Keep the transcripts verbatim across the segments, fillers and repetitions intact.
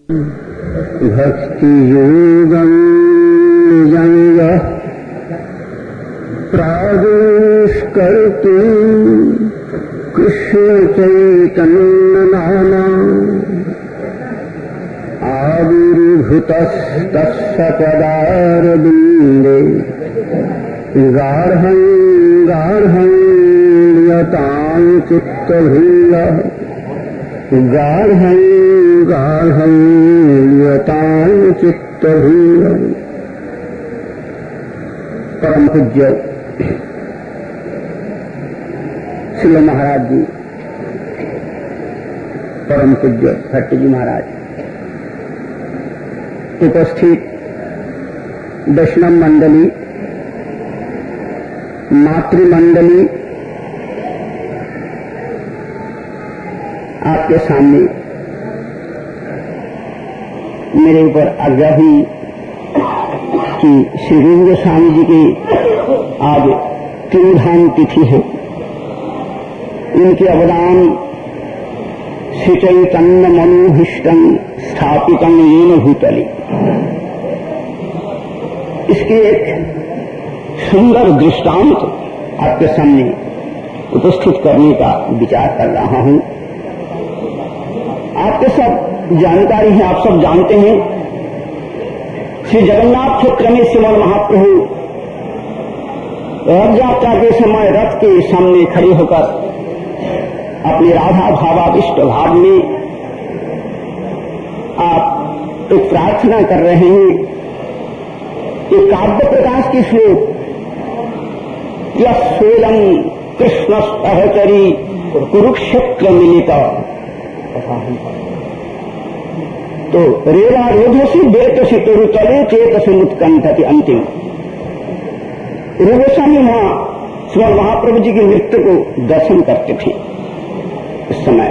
भक्ति योगं निजं प्राविष्कर्तुं कृष्ण चैतन्य नामा आविर्भूतस्तस्य पदारविन्दे गाढं गाढं यतां चित्तभृङ्गः गाढं गाढं यतां चित्तभृङ्गः। परम पूज्य श्री महाराज जी, परम पूज्य भट्ट जी महाराज, उपस्थित दशनम मंडली, मातृमंडली, आपके सामने मेरे ऊपर आज्ञा हुई कि श्री रूप गोस्वामी जी की आज तिरुधाम तिथि है। इनके अवदान श्री चैतन्य मनोभीष्टं स्थापितं येन भूतले, इसके एक सुंदर दृष्टांत आपके सामने उपस्थित करने का विचार कर रहा हूं। आपके सब जानकारी है, आप सब जानते हैं, श्री जगन्नाथ क्षेत्र में श्रीमन महाप्रभु रथ यात्रा के समय रथ के सामने खड़े होकर अपने राधा भावाविष्ट भाव में आप एक प्रार्थना कर रहे हैं। एक काव्य प्रकाश की श्लोक, यस्वेदं कृष्ण सहचरी कुरुक्षेत्र मिलिता, तो रेवा रोधसी बेतसी तरुतले चेतसी मुत्कंठति अंतिम। रूपगोस्वामी वहां श्रीमद् महाप्रभु जी की नृत्य को दर्शन करते थे। इस समय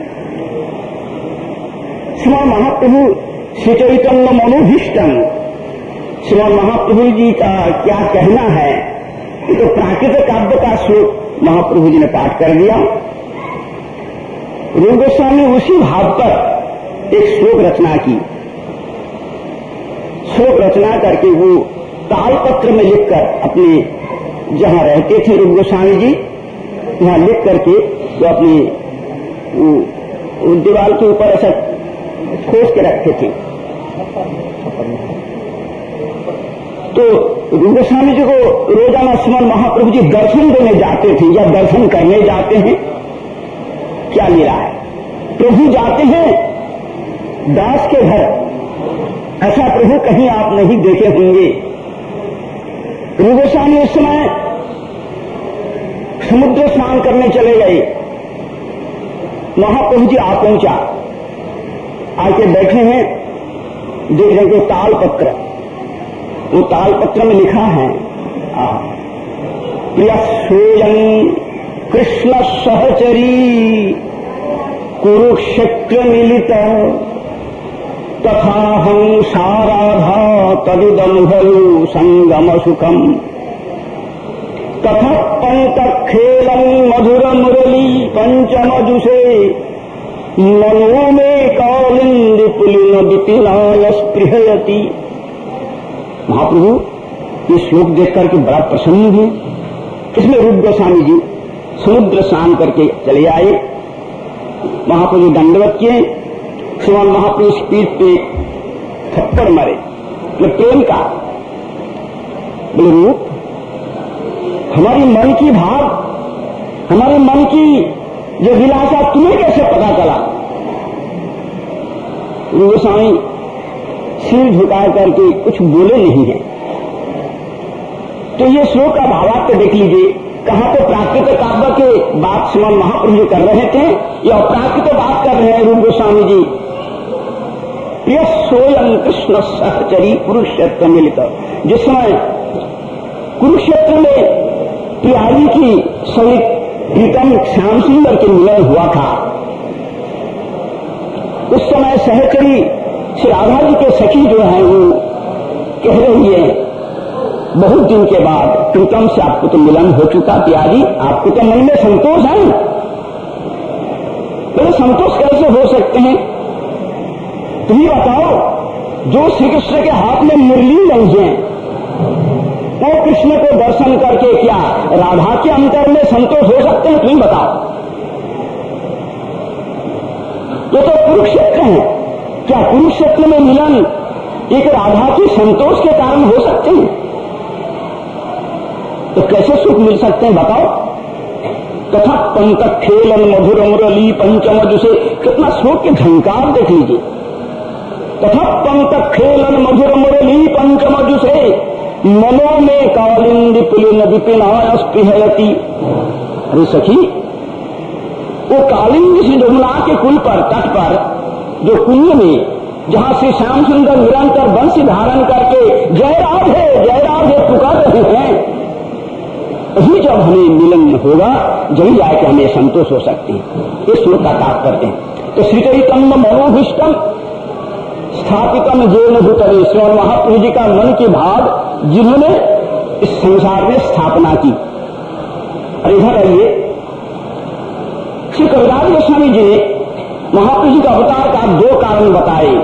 श्रीमद् महाप्रभु श्री चैतन्य मनोभीष्टं, श्रीमद् महाप्रभु जी का क्या कहना है, ये तो प्राकृतिक काव्य का श्लोक महाप्रभु जी ने पाठ कर दिया। रूप गोस्वामी उसी भाव पर एक श्लोक रचना की। श्लोक रचना करके वो तालपत्र में लिखकर अपने जहां रहते थे रूप गोस्वामी जी, वहां लिख करके तो अपने दीवार के ऊपर ऐसा खोस के रखते थे। तो रूप गोस्वामी जी को रोजाना श्रीमद् महाप्रभु जी दर्शन देने जाते थे या दर्शन करने जाते हैं। क्या लीला है, प्रभु जाते हैं दास के घर, ऐसा प्रभु कहीं आप नहीं देखे होंगे। रूप गोस्वामी उस समय समुद्र स्नान करने चले गए, महाप्रभु जी आ पहुंचा, आके बैठे हैं, देख रहे हैं तालपत्र, वो तालपत्र में लिखा है प्रियस्वेयं कृष्ण सहचरी कुरुक्षेत्र मिलिता तथा हम साराधा तदिदं भयु संगम सुखम तथा पंत खेलं मधुर मुरली पंचमजुषे मनो में कालिंदी पुलिन विपिनाय स्पृहयति। महाप्रभु ये श्लोक देख करके बड़ा प्रसन्न हुए। इसमें रूप गोस्वामी जी समुद्र स्नान करके चले आए, महाप्रभु दंडवत किए, श्रीमान महाप्रभु इस पीठ पे थप्पड़ मारे, मतलब प्रेम का। बोले रूप, हमारी मन की भाव, हमारे मन की जो विलासा तुम्हें कैसे पता चला? रूप गोस्वामी सिर झुका करके कुछ बोले नहीं है। तो ये श्लोक का भावार्थ देख लीजिए, कहां तो प्राकृतिक काव्य के बात श्रीमद् महाप्रभु जी कर रहे थे या अप्राकृतिक बात कर रहे हैं रूप गोस्वामी जी। प्रिय सोयं कृष्ण सहचरी कुरुक्षेत्र मिलित, जिस समय कुरुक्षेत्र में प्यारी की सहित प्रीतम श्याम सुंदर के मिलन हुआ था, उस समय सहचरी श्री राधा जी के सखी जो है वो कह रही है, बहुत दिन के बाद प्रीतम से आपको तो मिलन हो चुका प्यारी, आपको तो मन में संतोष है। तो संतोष कैसे हो सकते हैं? तो तुम ही बताओ, जो श्री कृष्ण के हाथ में मुरली लगे वो कृष्ण को दर्शन करके क्या राधा के अंतर में संतोष हो सकते हैं? तुम ही बताओ। ये तो कुरुक्षेत्र है, क्या कुरुक्षेत्र में मिलन एक राधा की संतोष के कारण हो सकते हैं? तो कैसे सुख मिल सकते हैं बताओ? तथा पंक खेलन मधुर मुरली पंचमजु से, कितना श्लोक के झंकार देख लीजिए। तथा पंक खेलन मधुर मुरली पंचमजु से मनो में कालिंदी पुलिन विपिनाय स्पृहयति। अरे सखी, वो कालिंदी सी जमुना के कुल पर, तट पर, जो कुंड में जहां श्री श्याम सुंदर निरंतर वंश धारण करके जय राधे जय राधे पुकार रहे हैं, वही जब हमें मिलन होगा जब जाके हमें संतोष हो सकती है। इस श्लोक का तात्पर्य है। तो श्री चैतन्य मनोभीष्टम स्थापितम जेन भूतले, श्रीमद् महाप्रभु जी का मन की भाव जिन्होंने इस संसार में स्थापना की। और इधर आइए, श्री कविराज गोस्वामी जी ने महाप्रभु जी का अवतार का दो कारण बताए,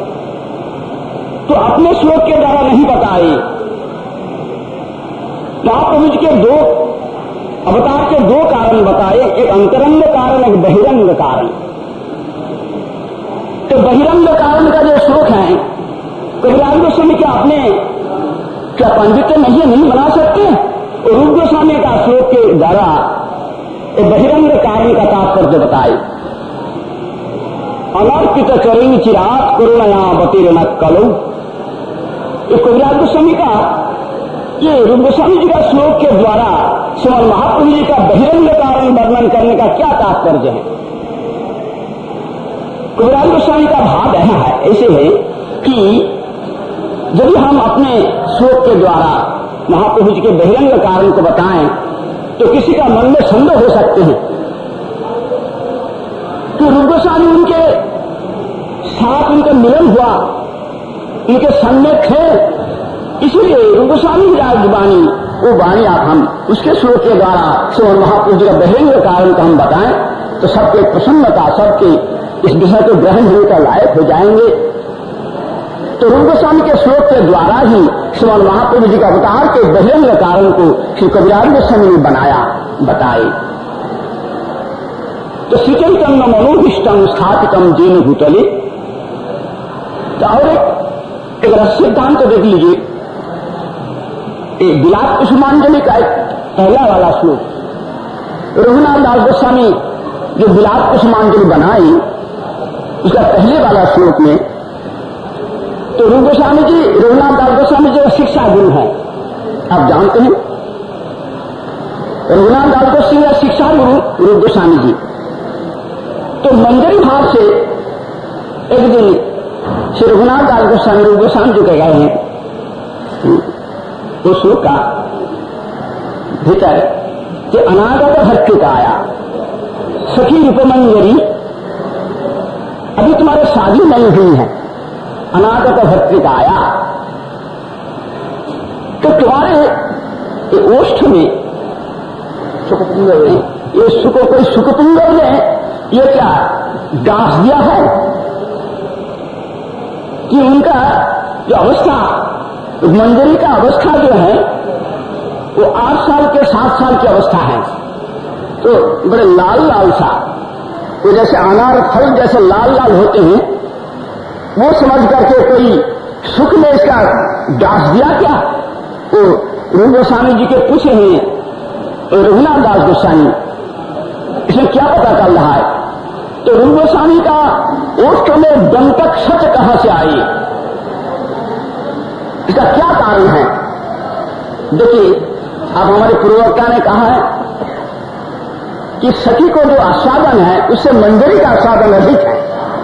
तो अपने श्लोक के द्वारा नहीं बताए। महाप्रभु जी के दो अवतार के दो कारण बताए, एक अंतरंग कारण, एक बहिरंग कारण। तो बहिरंग कारण का जो श्लोक है, कविराज गोस्वामी क्या अपने क्या पांडित्य नहीं नहीं बना सकते? और रूप गोस्वामी का श्लोक के द्वारा एक बहिरंग कारण का तात्पर्य बताए। अनर्पित चरण चिरात करुणया बतीर्ण कलौ। ये कविराज गोस्वामी का, ये रूप गोस्वामी जी का श्लोक के द्वारा श्रीमद् महाप्रभु जी का बहिरंग कारण वर्णन करने का क्या तात्पर्य है? कविराज गोस्वामी का भाव ऐसा है, ऐसे है कि यदि हम अपने श्लोक के द्वारा महाप्रभु जी के बहिरंग कारण को बताएं तो किसी का मन में संदेह हो सकते हैं कि रूप गोस्वामी उनके साथ उनका मिलन हुआ, उनके संग में थे, इसलिए रूप गोस्वामी की आज वाणी, वो वाणी आप हम उसके श्लोक के द्वारा श्रीमद् महाप्रभु जी का बहिरंग कारण को हम बताएं तो सबके प्रसन्नता, सबके इस विषय को ग्रहण होने का लायक हो जाएंगे। तो रूप गोस्वामी के श्लोक के द्वारा ही श्रीमद् महाप्रभु जी का अवतार के बहिरंग कारण को श्री कविराज गोस्वामी ने बनाया, बताए। तो श्री चैतन्य मनोभीष्टम स्थापितम जेन भूतले। तो और एक एक रस सिद्धांत तो देख लीजिए, एक विलाप कुसुमांजलि का एक पहला वाला श्लोक, रघुनाथ दास गोस्वामी जो विलाप कुसुमांजलि बनाई, उसका पहले वाला श्लोक में तो रूप गोस्वामी जी, रघुनाथ दास गोस्वामी जी का शिक्षा गुरु है, आप जानते हैं। रघुनाथ दास गोस्वामी का शिक्षा गुरु रूप गोस्वामी जी। तो मंजरी भाव से एक दिन श्री रघुनाथ दास गोस्वामी रूप गोस्वामी जी कह गए हैं उस श्लोक का भीतर कि अनागत भक्ति का आया सखी रूपमंजरी, अभी तुम्हारे शादी नहीं हुई है, अनागत भक्ति का आया, तो तुम्हारे ओष्ठ में सुखपुंगव ने, ये सुख कोई सुखपुंगव ने ये क्या डांस दिया है कि उनका जो अवस्था, मंजरी का अवस्था जो है वो आठ साल के सात साल की अवस्था है, तो बड़े लाल लाल सा, वो जैसे अनार फल जैसे लाल लाल होते हैं, वो समझ करके कोई सुख में इसका दास दिया क्या? वो रूप गोस्वामी जी के पूछे हैं रघुनाथ दास गोस्वामी, इसमें क्या पता चल रहा है? तो रूप गोस्वामी का ओष्ठ में दंतक सच कहां से आई, इसका क्या कारण है? देखिए, अब हमारे पूर्ववक्ता ने कहा है कि सखी को जो आस्वादन है उससे मंजरी का आस्वादन अधिक है।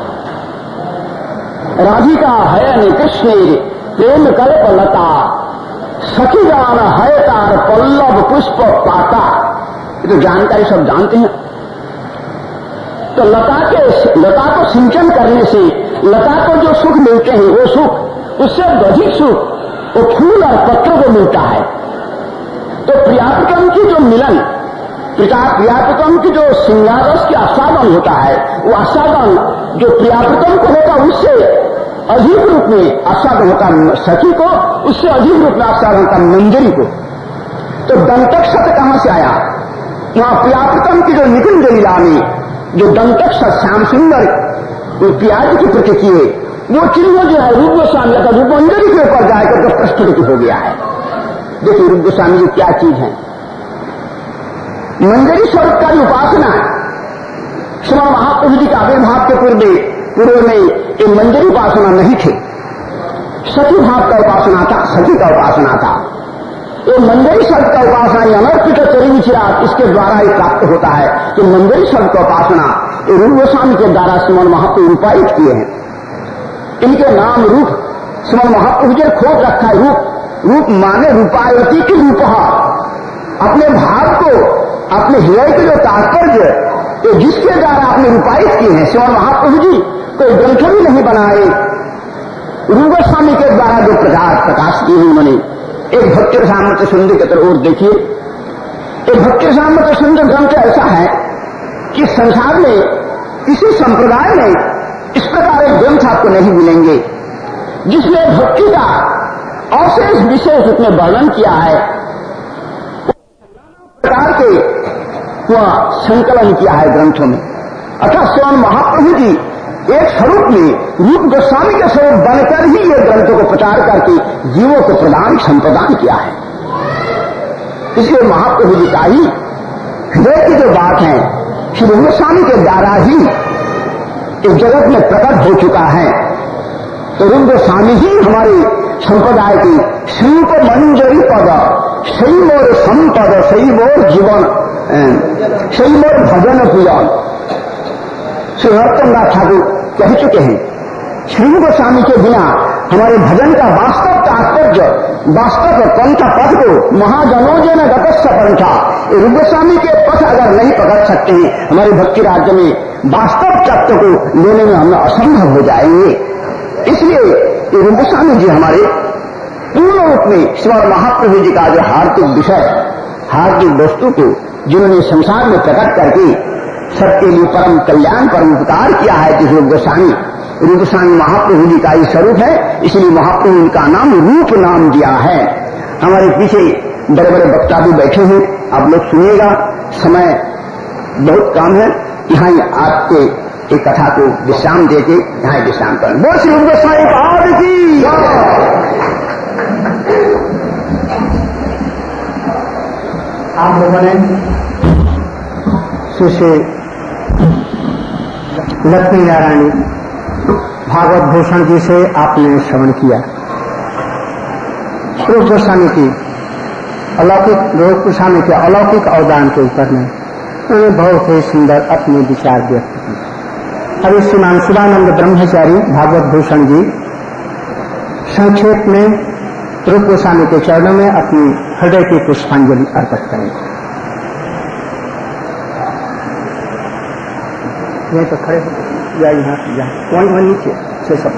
राधिका हयन कृष्ण प्रेम कल्प लता, सखी गान हय तार पल्लव पुष्प पाता। ये तो जानकारी सब जानते हैं। तो लता के लता को सिंचन करने से लता को जो सुख मिलते हैं वो सुख, उससे अधिक सुख वो फूल और पत्र को मिलता है। तो प्रियापिकम की जो मिलन, प्रियापिकम की जो श्रृंगार रस की आस्वादन होता है, वो आस्वादन जो प्रियापिकम को होता उससे अधिक रूप में आस्वादन होता सखी को, उससे अधिक रूप में आस्वादन होता मंजरी को। तो दंतक शब्द कहां से आया? वहां प्रियापतम की जो निकुंज लीला में जो दंतक शब्द श्याम सुंदर प्याज की प्रति किए, वो चिन्ह जो है रूप गोस्वामी का रूप मंजरी के ऊपर जाकर के प्रस्तुत हो गया है। देखिए रूप गोस्वामी जी क्या चीज है। मंजरी स्वरूप का भी उपासना श्रीमद् महाप्रभु जी के आविर्भाव के पूर्व पूर्व में ये मंजरी उपासना नहीं थे, सखी भाव का उपासना था, सखी का उपासना था। ये मंजरी शब्द का उपासना अनर्पित चरित चिराग इसके द्वारा ही प्राप्त होता है कि मंजरी शब्द का उपासना ये रूप गोस्वामी के द्वारा श्रीमद् महाप्रभु रूपायित किए हैं। इनके नाम रूप श्रीमद् महाप्रभु जी ने खोज रखा है। रूप रूप माने रूपायती की रूप, अपने भाव को, अपने हृदय के जो तात्पर्य तो जिसके द्वारा आपने रूपायित किए हैं। श्रीमद् महाप्रभु जी कोई ग्रंथ भी नहीं बनाए, रूप गोस्वामी के द्वारा जो प्रकाश प्रकाश किए हैं उन्होंने। एक भक्ति रसामृत सुंदर के तरफ और देखिए, एक भक्ति रसामृत सुंदर ग्रंथ ऐसा है कि संसार में किसी संप्रदाय में इस प्रकार एक ग्रंथ आपको नहीं मिलेंगे जिसमें भक्ति का अवशेष विशेष उसमें वर्णन किया है, प्रकार के वह संकलन किया है ग्रंथों में। अर्थात स्वयं महाप्रभु जी एक स्वरूप में रूप गोस्वामी के स्वरूप बनकर ही ये ग्रंथों को प्रचार करके जीवों को प्रदान संप्रदान किया है। इसलिए महाप्रभु जी का ही हृदय की जो बात है श्री रूप गोस्वामी के द्वारा ही इस जगत में प्रकट हो चुका है। तो रूप गोस्वामी ही हमारे संप्रदाय की श्री को मंजरी पद सही मोर संपद सही मोर जीवन सही मोर भजन पूजन श्री नरोत्तमदास ठाकुर कह चुके हैं। श्री गोस्वामी के बिना हमारे भजन का वास्तव तात्पर्य, वास्तव पंथ पथ को महाजनों जन गतस्व पंथा, रूप गोस्वामी के पथ अगर नहीं पकड़ सकते हैं हमारे भक्ति राज्य में वास्तव तत्व को लेने में हम असंभव हो जाएंगे। इसलिए रूप गोस्वामी जी हमारे पूर्ण रूप में श्रीमद् महाप्रभु जी का जो हार्दिक विषय, हार्दिक वस्तु को जिन्होंने संसार में प्रकट करके सबके लिए परम कल्याण परम उपकार किया है, जिस रूप गोस्वामी रूप गोस्वामी महाप्रभु जी का ही स्वरूप है, इसलिए महाप्रभु का नाम रूप नाम दिया है। हमारे पीछे बड़े बड़े वक्ता भी बैठे हैं, आप लोग सुनिएगा, समय बहुत कम है, यहाँ आपके एक कथा को विश्राम देके यहाँ विश्राम करें। बोल श्री रूप गोस्वामी पाद की। आप लोगों ने सुश्री लक्ष्मी नारायणी भागवत भूषण जी से आपने श्रवण किया। रूप गोस्वामी की अलौकिक रूप गोस्वामी के अलौकिक अवदान के ऊपर में उन्होंने बहुत ही सुंदर अपने विचार व्यक्त किए। अभी श्रीमान शिवानंद ब्रह्मचारी भागवत भूषण जी संक्षेप में रूप गोस्वामी के चरणों में अपनी हृदय की पुष्पांजलि अर्पित करेंगे। यहीं तो खड़े हो या यहाँ यहाँ वहीं वहीं नीचे से सब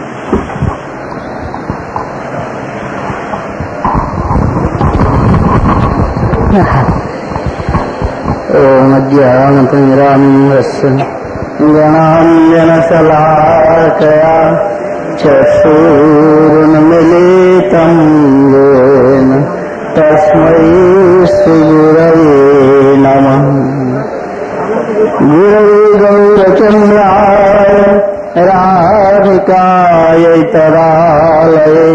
ओम अज्ञानतिमिरान्धस्य ज्ञानाञ्जनशलाकया चक्षुरुन्मीलितं येन तस्मै श्रीगुरवे नमः। गुरवे गौरचन्द्राय राधिकायै तदालये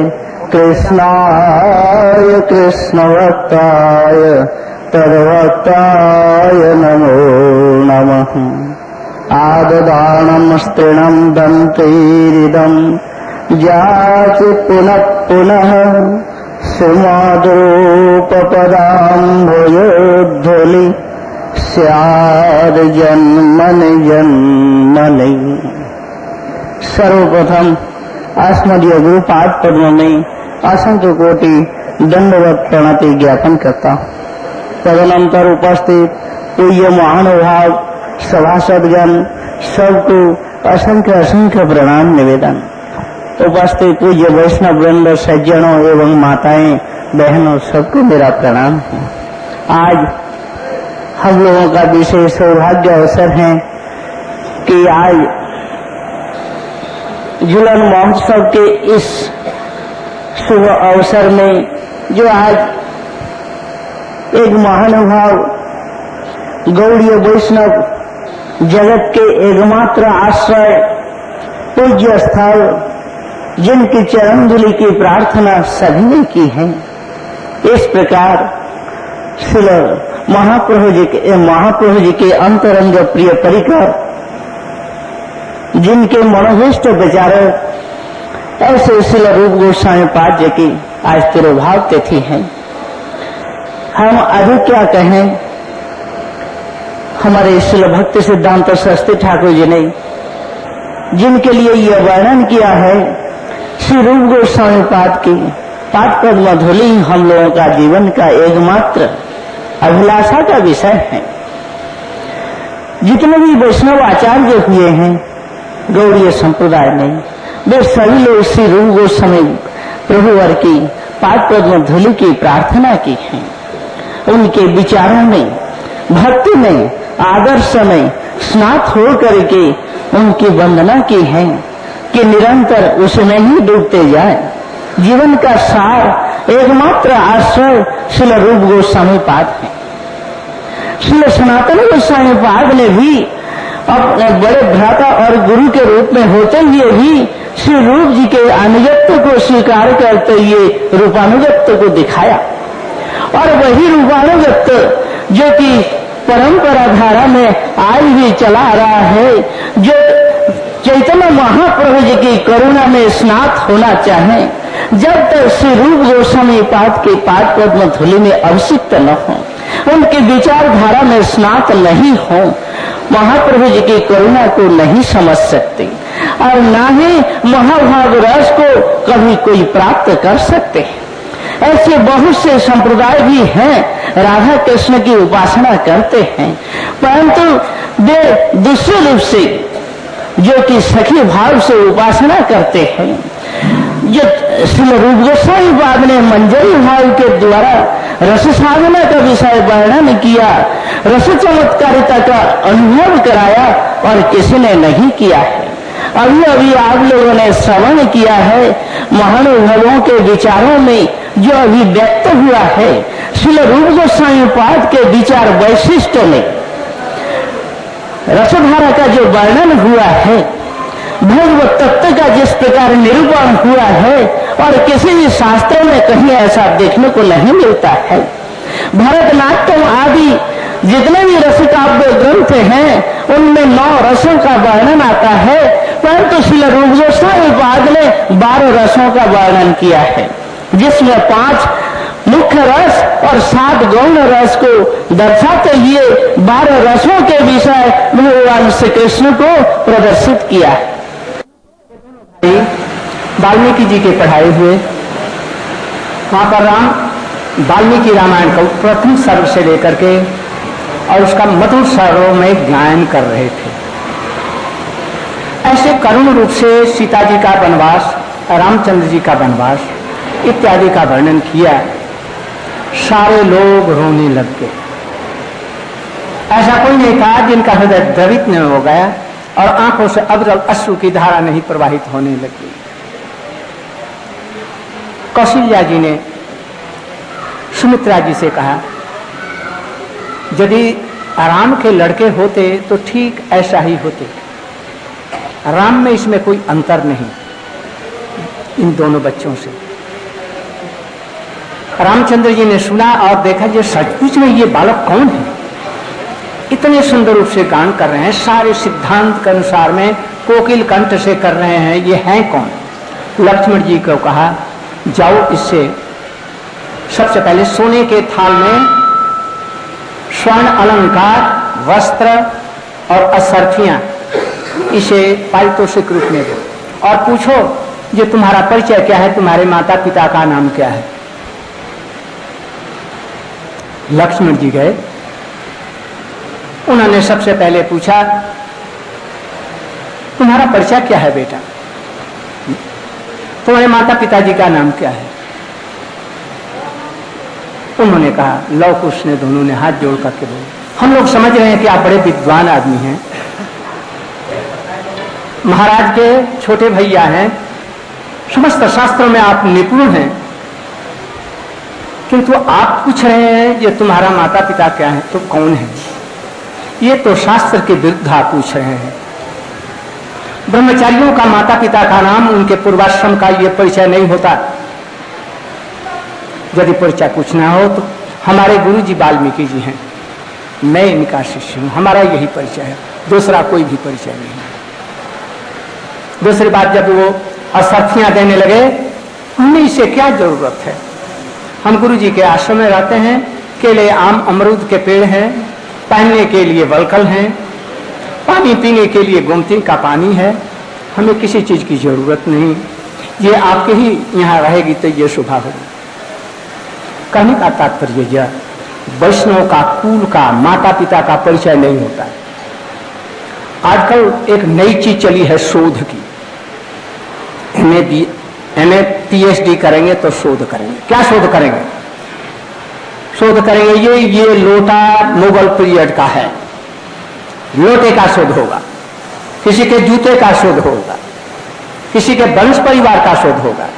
कृष्णाय कृष्णभक्ताय तद्भक्ताय नमो नमः। आददानं स्त्रीणं दन्तैरिदं याचि पुनः पुनः सुमधुरोपपदाम्भोजोद्धुलि स्याद् जन्मनि जन्मनि। सर्वप्रथम आस्मदीय गुरुपाद पद्म में असंख्य कोटि दंडवत प्रणति ज्ञापन करता हूँ। तदनंतर उपस्थित पूज्य महानुभाव सभासदगण सबको असंख्य असंख्य प्रणाम निवेदन। उपस्थित पूज्य वैष्णव वृंद सज्जनों एवं माताएं बहनों सबको मेरा प्रणाम है। आज हम लोगों का विशेष सौभाग्य अवसर है कि आज झूलन महोत्सव के इस शुभ अवसर में जो आज एक महानुभाव गौड़ीय वैष्णव जगत के एकमात्र आश्रय पूज्य स्थल जिनकी चरण धूलि की प्रार्थना सभी ने की है, इस प्रकार श्रील महाप्रभु जी के महाप्रभु जी के अंतरंग प्रिय परिकर जिनके मनोभीष्ट विचारक ऐसे श्रील रूप गोस्वामी पाद जी की आज तिरुभाव तिथि है। हम अधिक क्या कहें, हमारे श्रील भक्ति सिद्धांत सरस्वती ठाकुर जी ने जिनके लिए यह वर्णन किया है, श्री रूप गोस्वामी पाद की पाद पद्म धूलि हम लोगों का जीवन का एकमात्र अभिलाषा का विषय है। जितने भी वैष्णव आचार्य हुए हैं गौड़ीय संप्रदाय में, वे सभी लोग श्री रूप गोस्वामी प्रभुवर की पाद पद्म धूलि की प्रार्थना की है। उनके विचारों में, भक्ति में, आदर्श में स्नात हो करके उनकी वंदना की है कि निरंतर उसमें ही डूबते जाए। जीवन का सार एकमात्र आश्रय श्रील रूप गोस्वामी पाद है। श्रील सनातन गोस्वामी पाद ने भी अपने बड़े भ्राता और गुरु के रूप में होते हुए भी श्री रूप जी के अनुगत्य को स्वीकार करते हुए रूपानुगत्य को दिखाया, और वही रूपानुगत्य जो कि परंपरा धारा में आज भी चला आ रहा है, जो चैतन्य महाप्रभु जी की करुणा में स्नात होना चाहे, जब तक श्री रूप गोस्वामी पाद के पाद पद्म धूलि में अभिषिक्त न हो, उनके विचारधारा में स्नात नहीं हो, महाप्रभु जी की करुणा को नहीं समझ सकते और न ही महाभाग रस को कभी कोई प्राप्त कर सकते। ऐसे बहुत से संप्रदाय भी हैं, राधा कृष्ण की उपासना करते हैं, परंतु वे दूसरे रूप से जो कि सखी भाव से उपासना करते हैं। जो श्री रूप गोस्वामी पाद ने मंजरी भाव के द्वारा रस साधना का विषय वर्णन किया, रस चमत्कारिता का अनुभव कराया और किसी ने नहीं किया है। अभी अभी आप लोगों ने श्रवण किया है महानुभवों के विचारों में जो अभी व्यक्त हुआ है, श्री रूप गोस्वामी पाद के विचार वैशिष्ट में रसधारा का जो वर्णन हुआ है, भगवत तत्व का जिस प्रकार निरूपण हुआ है, और किसी भी शास्त्रों में कहीं ऐसा देखने को नहीं मिलता है। भरतनाट्यम आदि जितने भी रस काव्य ग्रंथ हैं उनमें नौ रसों का वर्णन आता है, परंतु श्री रूप गोस्वामी पाद ने बारह रसों का वर्णन किया है, जिसमें पांच मुख्य रस और सात गौण रस को दर्शाते हुए बारह रसों के विषय भगवान श्री कृष्ण को प्रदर्शित किया है। वाल्मीकि जी के पढ़ाए हुए वहां पर राम वाल्मीकि रामायण का प्रथम सर्व से लेकर के और उसका मधुर स्वरों में गायन कर रहे थे। ऐसे करुण रूप से सीता जी का वनवास, रामचंद्र जी का वनवास इत्यादि का वर्णन किया। सारे लोग रोने लग गए। ऐसा कोई नहीं था जिनका हृदय द्रवित न हो गया और आंखों से अविरल अश्रु की धारा नहीं प्रवाहित होने लगी। कौशल्या जी ने सुमित्रा जी से कहा, यदि राम के लड़के होते तो ठीक ऐसा ही होते। राम में इसमें कोई अंतर नहीं इन दोनों बच्चों से। रामचंद्र जी ने सुना और देखा जो सचमुच में ये बालक कौन है, इतने सुंदर रूप से गान कर रहे हैं, सारे सिद्धांत के अनुसार में कोकिल कंठ से कर रहे हैं, ये हैं कौन। लक्ष्मण जी को कहा, जाओ इससे सबसे पहले सोने के थाल में स्वर्ण अलंकार, वस्त्र और असरफियां इसे पारितोषिक रूप में दो और पूछो जो तुम्हारा परिचय क्या है, तुम्हारे माता पिता का नाम क्या है। लक्ष्मण जी गए, उन्होंने सबसे पहले पूछा, तुम्हारा परिचय क्या है बेटा, तुम्हारे माता पिताजी का नाम क्या है। उन्होंने कहा, लव कुश ने दोनों ने हाथ जोड़ करके बोले, हम लोग समझ रहे हैं कि आप बड़े विद्वान आदमी हैं, महाराज के छोटे भैया हैं, समस्त शास्त्रों में आप निपुण हैं, किंतु आप पूछ रहे हैं ये तुम्हारा माता पिता क्या है, तो कौन है? ये तो शास्त्र के विरुद्ध आप पूछ रहे हैं। ब्रह्मचारियों का माता पिता का नाम, उनके पूर्वाश्रम का ये परिचय नहीं होता। यदि परिचय पूछना हो तो हमारे गुरु जी वाल्मीकि जी हैं, मैं इनका शिष्य हूं, हमारा यही परिचय है, दूसरा कोई भी परिचय नहीं। दूसरी बात, जब वो असर्थियां देने लगे, हमें इसे क्या जरूरत है? हम गुरु जी के आश्रम में रहते हैं, केले आम अमरूद के पेड़ हैं, पहनने के लिए वलकल हैं, पानी पीने के लिए गोमती का पानी है, हमें किसी चीज की जरूरत नहीं। ये आपके ही यहाँ रहेगी तो ये शोभा होगी। कहने का तात्पर्य यह, वैष्णव का कुल का माता पिता का परिचय नहीं होता है। आजकल एक नई चीज चली है शोध की, एमए बी एमए पीएचडी करेंगे तो शोध करेंगे। क्या शोध करेंगे? शोध करेंगे ये ये लोटा मुगल पीरियड का है, लोटे का शोध होगा, किसी के जूते का शोध होगा, किसी के वंश परिवार का शोध होगा।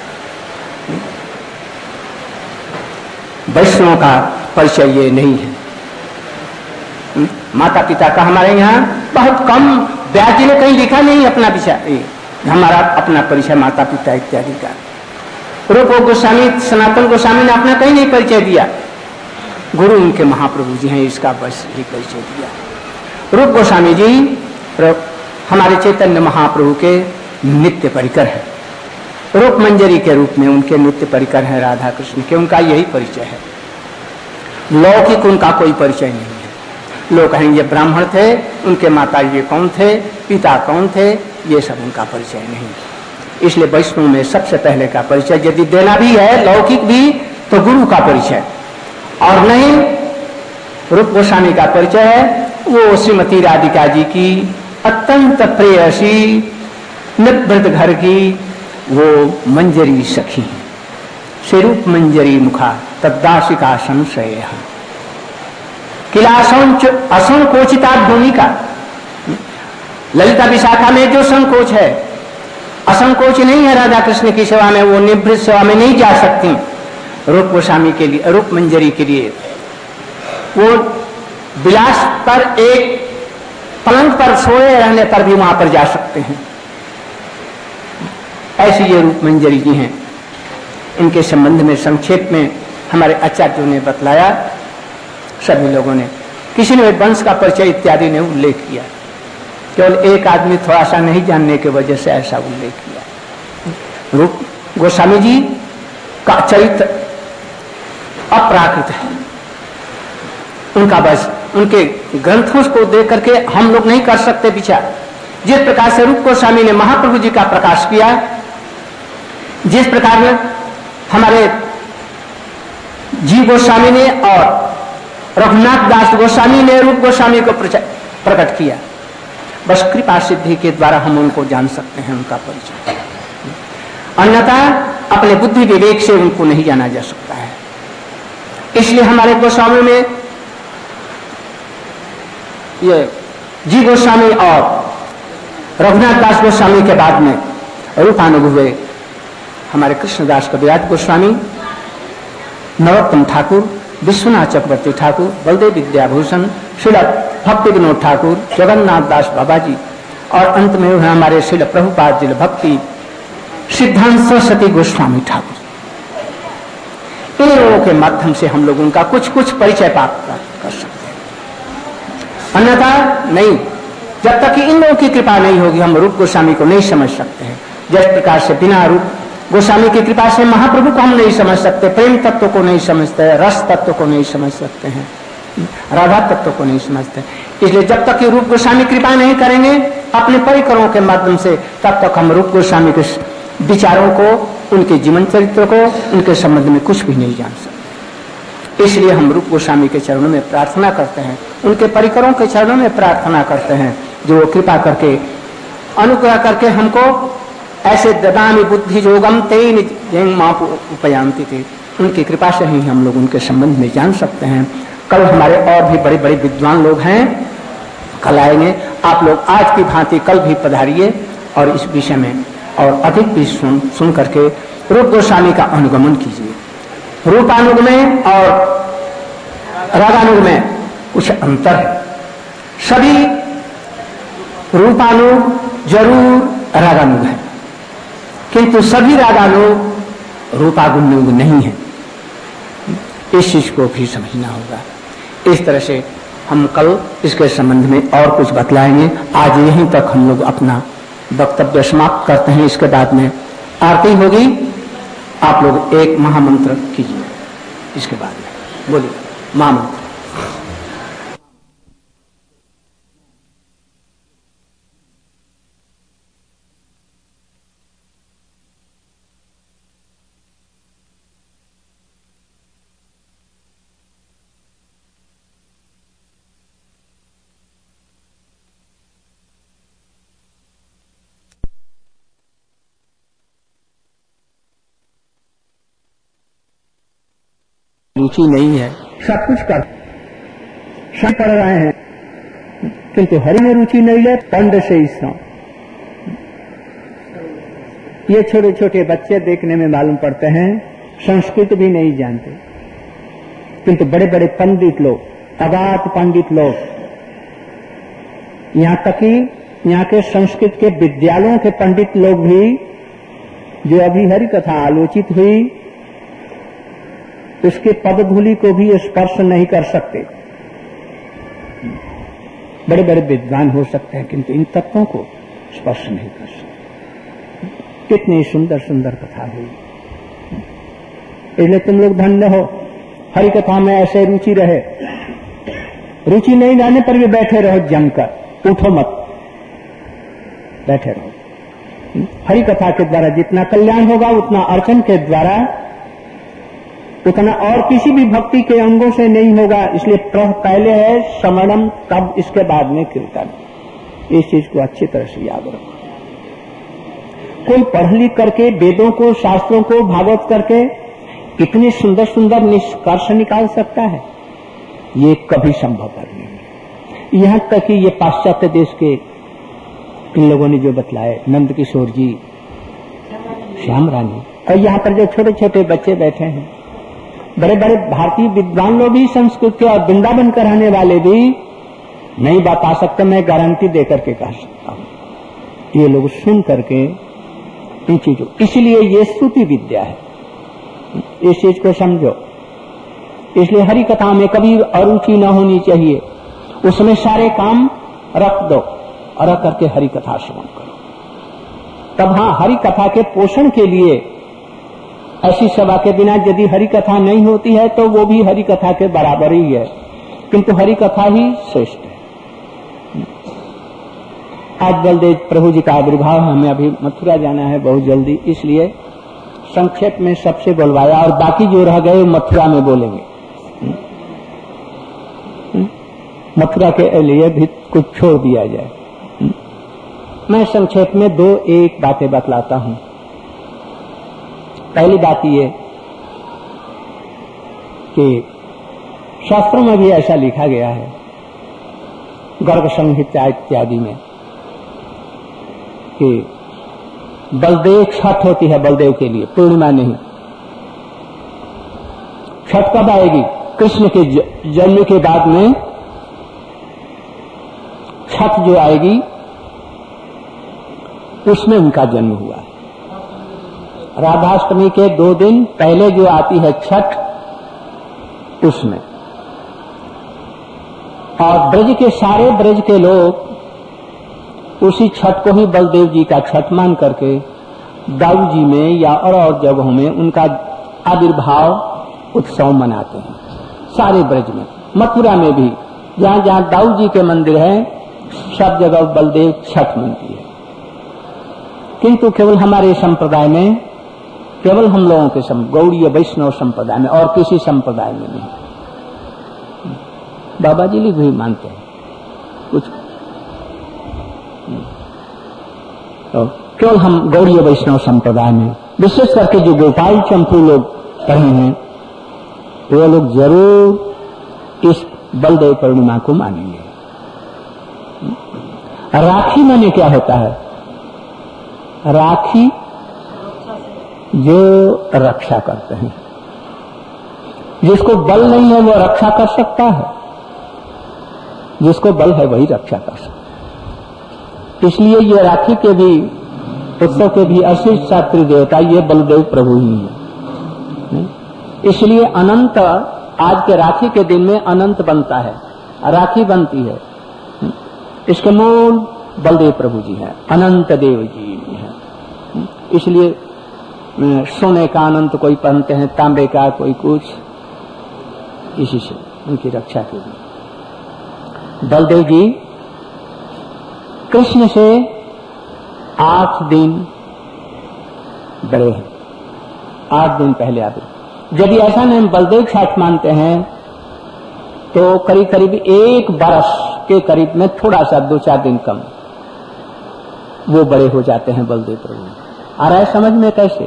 वैष्णव का परिचय ये नहीं है। माता पिता का हमारे यहाँ बहुत कम, व्यास जी ने कहीं लिखा नहीं अपना विषय, हमारा अपना परिचय माता पिता इत्यादि का। रूप गोस्वामी, सनातन गोस्वामी ने अपना कहीं नहीं परिचय दिया, गुरु उनके महाप्रभु जी हैं, इसका बस ही परिचय दिया। रूप गोस्वामी जी हमारे चैतन्य महाप्रभु के नित्य परिकर है, रूप मंजरी के रूप में उनके नित्य परिकर है राधा कृष्ण के, उनका यही परिचय है। लौकिक उनका कोई परिचय नहीं है। लोग कहेंगे ब्राह्मण थे, उनके माता ये कौन थे, पिता कौन थे, ये सब उनका परिचय नहीं। इसलिए वैष्णव में सबसे पहले का परिचय यदि देना भी है, लौकिक भी, तो गुरु का परिचय, और नहीं रूप गोस्वामी का परिचय है वो श्रीमती राधिका जी की अत्यंत प्रेयसी निवृत्त घर की वो मंजरी सखी, स्वरूप मंजरी मुखा तद्दासिका संशय किलासंच असंकोचिता भूमिका। ललिता विशाखा में जो संकोच है, असंकोच नहीं है राधा कृष्ण की सेवा में, वो निवृत्त सेवा में नहीं जा सकती। रूप गोस्वामी के लिए, रूप मंजरी के लिए वो विलास पर एक पलंग पर सोए रहने पर भी वहां पर जा सकते हैं। ऐसी ये रूप मंजरी जी हैं। इनके संबंध में संक्षेप में हमारे आचार्यों ने बतलाया, सभी लोगों ने, किसी ने वंश का परिचय इत्यादि ने उल्लेख किया, केवल एक आदमी थोड़ा सा नहीं जानने की वजह से ऐसा उल्लेख किया। रूप गोस्वामी जी का चरित्र अपराकृत है, उनका बस उनके ग्रंथों को देख करके हम लोग नहीं कर सकते विचार। जिस प्रकार से रूप गोस्वामी ने महाप्रभु जी का प्रकाश किया, जिस प्रकार में हमारे जी गोस्वामी ने और रघुनाथ दास गोस्वामी ने रूप गोस्वामी को प्रकट किया, बस कृपा सिद्धि के द्वारा हम उनको जान सकते हैं, उनका परिचय। अन्यथा अपने बुद्धि विवेक से उनको नहीं जाना जा सकता है। इसलिए हमारे गोस्वामी में ये जी गोस्वामी और रघुनाथ दास गोस्वामी के बाद में रूपानुभव हुए हमारे कृष्णदास कविराज गोस्वामी, नरोत्तम ठाकुर, विश्वनाथ चक्रवर्ती ठाकुर, बलदेव विद्याभूषण, श्रील भक्ति विनोद ठाकुर, जगन्नाथ दास बाबा जी, और अंत में हुए हमारे श्रील प्रभुपाद जी भक्ति सिद्धांत सरस्वती गोस्वामी ठाकुर। इन लोगों के माध्यम से हम लोग उनका कुछ कुछ परिचय प्राप्त कर सकते हैं, अन्यथा नहीं। जब तक कि इन लोगों की कृपा नहीं होगी हम रूप गोस्वामी को नहीं समझ सकते हैं। जिस प्रकार से बिना रूप गोस्वामी की कृपा से महाप्रभु को हम नहीं समझ सकते, प्रेम तत्व को नहीं समझते, रस तत्व को नहीं समझ सकते हैं, राधा तत्व को नहीं समझते। इसलिए जब तक कि रूप गोस्वामी कृपा नहीं करेंगे अपने परिकरों के माध्यम से, तब तक हम रूप गोस्वामी के विचारों को, उनके जीवन चरित्र को, उनके संबंध में कुछ भी नहीं जान सकते। इसलिए हम रूप गोस्वामी के चरणों में प्रार्थना करते हैं, उनके परिकरों के चरणों में प्रार्थना करते हैं, जो कृपा करके अनुग्रह करके हमको ऐसे ददामी बुद्धि जोगम तेन उपयांति थे, उनकी कृपा से ही हम लोग उनके संबंध में जान सकते हैं। कल हमारे और भी बड़े बड़े विद्वान लोग हैं, कल आएंगे। आप लोग आज की भांति कल भी पधारिए और इस विषय में और अधिक भी सुन सुन करके रूप गोस्वामी का अनुगमन कीजिए। रूपानुग में और रागानुग में कुछ अंतर है। सभी रूपानुग जरूर रागानुग है, किंतु सभी रागानुग रूपानुग नहीं है। इस चीज को भी समझना होगा। इस तरह से हम कल इसके संबंध में और कुछ बतलाएंगे। आज यहीं तक हम लोग अपना वक्तव्य समाप्त करते हैं। इसके बाद में आरती होगी। आप लोग एक महामंत्र कीजिए। इसके बाद में बोलिए महामंत्र। रुचि नहीं है, सब कुछ कर सब पढ़ रहे हैं, किंतु हरि में रुचि नहीं है। पंड से ईसा ये छोटे छोटे बच्चे देखने में मालूम पड़ते हैं, संस्कृत भी नहीं जानते, किंतु बड़े बड़े पंडित लोग, अगाध पंडित लोग, यहाँ तक कि यहाँ के संस्कृत के विद्यालयों के पंडित लोग भी, जो अभी हरि कथा आलोचित हुई, उसके पदधूलि को भी स्पर्श नहीं कर सकते। बड़े बड़े विद्वान हो सकते हैं, किंतु इन तत्वों को स्पर्श नहीं कर सकते। कितनी सुंदर सुंदर कथा हुई। इसलिए तुम लोग धन्य हो, हरि कथा में ऐसे रुचि रहे। रुचि नहीं रहने पर भी बैठे रहो जमकर, उठो मत, बैठे रहो। हरि कथा के द्वारा जितना कल्याण होगा, उतना अर्चन के द्वारा, उतना और किसी भी भक्ति के अंगों से नहीं होगा। इसलिए पहले है समणम, तब इसके बाद में कीर्तन। इस चीज को अच्छी तरह से याद रखो। कोई पढ़ लिख करके वेदों को, शास्त्रों को, भागवत करके इतने सुंदर सुंदर निष्कर्ष निकाल सकता है, ये कभी संभव नहीं है। यहां तक कि ये पाश्चात्य देश के इन लोगों ने जो बतलाए, नंद किशोर जी, श्याम रानी, और यहाँ पर जो छोटे छोटे बच्चे बैठे हैं, बड़े बड़े भारतीय विद्वान लोग भी, संस्कृत के और वृंदावन के रहने वाले भी नहीं बता सकते। मैं गारंटी देकर के कह सकता हूं, ये लोग सुन करके इन चीजों, इसलिए ये स्तुति विद्या है। इस चीज को समझो। इसलिए हरि कथा में कभी अरुचि न होनी चाहिए, उसमें सारे काम रख दो और रख करके हरि कथा श्रवण करो। तब हाँ, हरि कथा के पोषण के लिए ऐसी सभा के बिना यदि हरि कथा नहीं होती है तो वो भी हरि कथा के बराबर ही है, किंतु हरि कथा ही श्रेष्ठ है। आज बलदेव प्रभु जी का आविर्भाव है, हमें अभी मथुरा जाना है बहुत जल्दी, इसलिए संक्षेप में सबसे बोलवाया, और बाकी जो रह गए मथुरा में बोलेंगे। मथुरा के लिए भी कुछ छोड़ दिया जाए। मैं संक्षेप में दो एक बातें बतलाता हूं। पहली बात ये कि शास्त्रों में भी ऐसा लिखा गया है, गर्ग संहिता इत्यादि में, कि बलदेव छठ होती है बलदेव के लिए, पूर्णिमा नहीं। छठ कब आएगी? कृष्ण के जन्म के बाद में छठ जो आएगी, उसमें उनका जन्म हुआ है। राधाष्टमी के दो दिन पहले जो आती है छठ, उसमें, और ब्रज के सारे ब्रज के लोग उसी छठ को ही बलदेव जी का छठ मान करके दाऊ जी में या और और जगहों में उनका आविर्भाव उत्सव मनाते हैं। सारे ब्रज में, मथुरा में भी जहां जहां दाऊ जी के मंदिर है, सब जगह बलदेव छठ मनती है। किंतु केवल हमारे संप्रदाय में, केवल हम लोगों के सम गौड़ीय वैष्णव संप्रदाय में, और किसी संप्रदाय में नहीं। बाबा जी लोग भी मानते हैं कुछ, तो केवल हम गौड़ीय वैष्णव संप्रदाय में, विशेष करके जो गोपाल चंपू लोग पढ़े हैं, वो लोग जरूर इस बलदेव पूर्णिमा को मानेंगे। राखी माने क्या होता है? राखी जो रक्षा करते हैं, जिसको बल नहीं है वो रक्षा कर सकता है, जिसको बल है वही रक्षा कर सकता है। इसलिए ये राखी के भी उत्सव के भी असली शास्त्री देवता ये बलदेव प्रभु ही है। इसलिए अनंत आज के राखी के दिन में अनंत बनता है, राखी बनती है। इसके मूल बलदेव प्रभु जी हैं, अनंत देव जी हैं। इसलिए सोने का अनंत कोई पहनते हैं, तांबे का कोई कुछ, इसी से उनकी रक्षा के लिए। बलदेव जी कृष्ण से आठ दिन बड़े हैं, आठ दिन पहले आते। जब ऐसा नाम बलदेव साथ मानते हैं तो करीब करीब एक बरस के करीब में थोड़ा सा दो चार दिन कम वो बड़े हो जाते हैं बलदेव प्रभु। आ रहा है समझ में कैसे?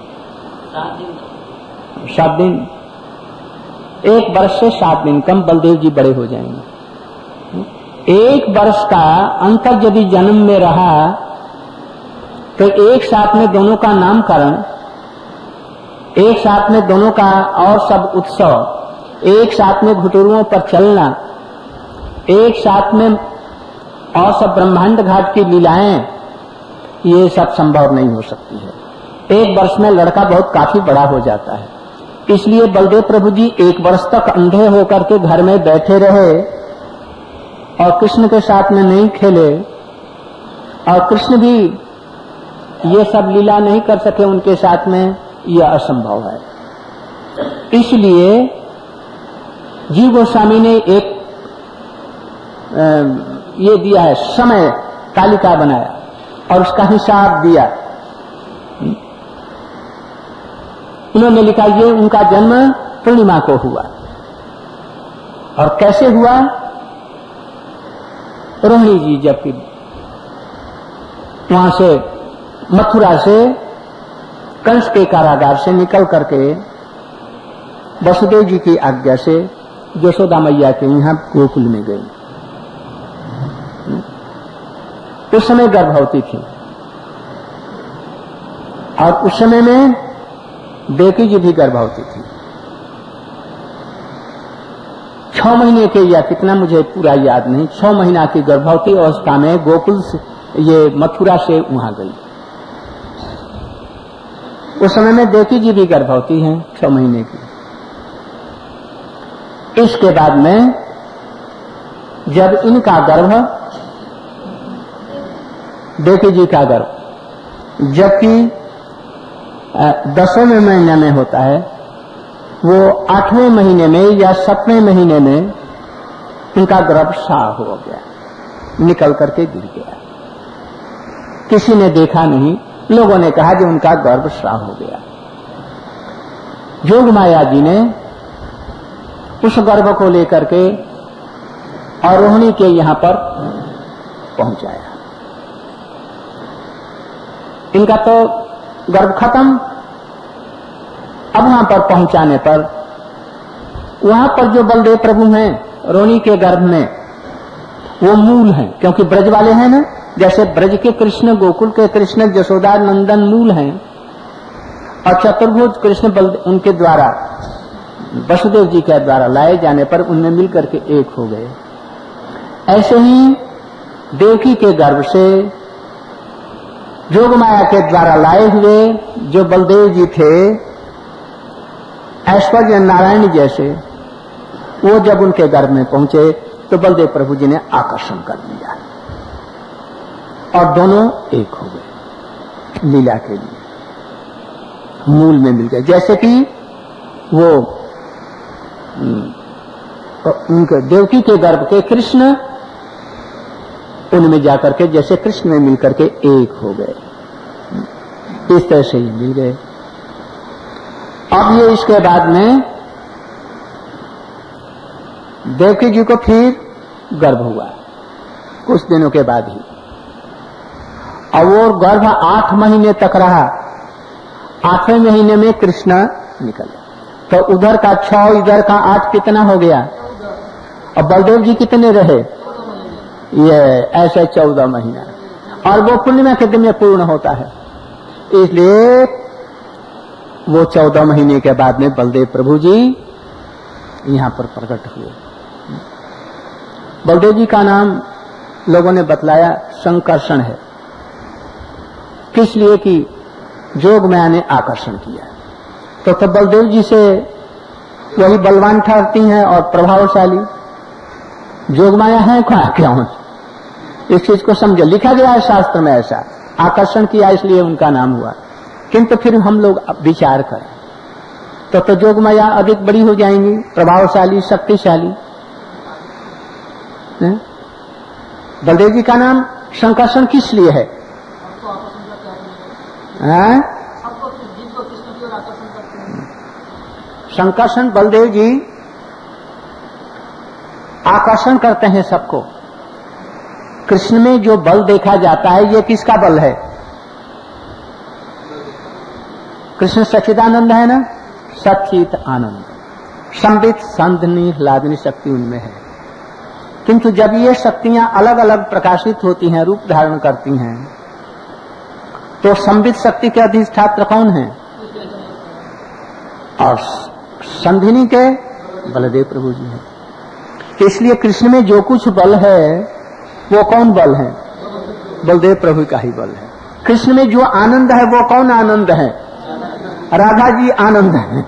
सात दिन, एक वर्ष से सात दिन कम बलदेव जी बड़े हो जाएंगे। एक वर्ष का अंतर यदि जन्म में रहा तो एक साथ में दोनों का नामकरण, एक साथ में दोनों का और सब उत्सव, एक साथ में घुटुरुओं पर चलना, एक साथ में और सब ब्रह्मांड घाट की लीलाएं, ये सब संभव नहीं हो सकती है। एक वर्ष में लड़का बहुत काफी बड़ा हो जाता है। इसलिए बलदेव प्रभु जी एक वर्ष तक अंधे होकर के घर में बैठे रहे और कृष्ण के साथ में नहीं खेले, और कृष्ण भी ये सब लीला नहीं कर सके उनके साथ में, यह असंभव है। इसलिए जीव गोस्वामी ने एक आ, ये दिया है, समय तालिका बनाया और उसका हिसाब दिया। उन्होंने लिखा ये उनका जन्म पूर्णिमा को हुआ। और कैसे हुआ? रोहिणी जी जबकि वहां से मथुरा से कंस के कारागार से निकल करके वसुदेव जी की आज्ञा से यशोदा मैया के यहाँ गोकुल में गई। उस समय गर्भवती थी और उस समय में देवकी जी भी गर्भवती थी। छह महीने के या कितना मुझे पूरा याद नहीं, छह महीना की गर्भवती अवस्था में गोकुल से ये मथुरा से वहां गई। उस समय में देवकी जी भी गर्भवती हैं, छह महीने की। इसके बाद में जब इनका गर्भ, देवकी जी का गर्भ जबकि दसवें महीने में होता है, वो आठवें महीने में या सातवें महीने में इनका गर्भ साफ हो गया, निकल करके गिर गया। किसी ने देखा नहीं, लोगों ने कहा कि उनका गर्भ साफ हो गया। जोग माया जी ने उस गर्भ को लेकर के और रोहिणी के यहां पर पहुंचाया। इनका तो गर्भ खत्म। अब वहां पर पहुंचाने पर वहां पर जो बलदेव प्रभु हैं रोहिणी के गर्भ में, वो मूल हैं, क्योंकि ब्रज वाले हैं ना। जैसे ब्रज के कृष्ण, गोकुल के कृष्ण, यशोदा नंदन मूल हैं, और चतुर्भुज कृष्ण बल उनके द्वारा वसुदेव जी के द्वारा लाए जाने पर उनमें मिलकर के एक हो गए। ऐसे ही देवकी के गर्भ से जोग माया के द्वारा लाए हुए जो बलदेव जी थे, ऐश्वर्य नारायण जैसे, वो जब उनके गर्भ में पहुंचे तो बलदेव प्रभु जी ने आकर्षण कर लिया और दोनों एक हो गए लीला के लिए, मूल में मिल गए। जैसे कि वो उनके देवकी के गर्भ के कृष्ण उनमें जाकर के जैसे कृष्ण में मिलकर के एक हो गए, इस तरह से ही मिल गए। अब ये इसके बाद में देवकी जी को फिर गर्भ हुआ कुछ दिनों के बाद ही, और वो गर्भ आठ महीने तक रहा। आठवें महीने में कृष्ण निकले, तो उधर का छह, इधर का आठ, कितना हो गया? और बलदेव जी कितने रहे? ये ऐसे चौदह महीना, और वो पूर्णिमा के दिन में पूर्ण होता है। इसलिए वो चौदह महीने के बाद में बलदेव प्रभु जी यहां पर प्रकट हुए। बलदेव जी का नाम लोगों ने बतलाया संकर्षण है। किस लिए कि जोग माया ने आकर्षण किया। तो तब बलदेव जी से वही बलवान ठहरती हैं और प्रभावशाली। जोग माया है क्यों? इस चीज को समझो, लिखा गया है शास्त्र में ऐसा, आकर्षण किया इसलिए उनका नाम हुआ। किंतु फिर हम लोग विचार करें तो तो जोग माया अधिक बड़ी हो जाएंगी, प्रभावशाली, शक्तिशाली। बलदेव जी का नाम संकर्षण किस लिए है? संकर्षण बलदेव जी आकर्षण करते हैं सबको। कृष्ण में जो बल देखा जाता है ये किसका बल है? कृष्ण सच्चिदानंद है ना, सच्चित आनंद, संबित संधनी ह्लादनी शक्ति उनमें है। किंतु जब ये शक्तियां अलग अलग प्रकाशित होती हैं, रूप धारण करती हैं, तो संबित शक्ति के अधिष्ठात्र कौन है? और संधिनी के बलदेव प्रभु जी हैं। तो इसलिए कृष्ण में जो कुछ बल है वो कौन बल है? बलदेव प्रभु का ही बल है। कृष्ण में जो आनंद है वो कौन आनंद है? राधा जी आनंद है।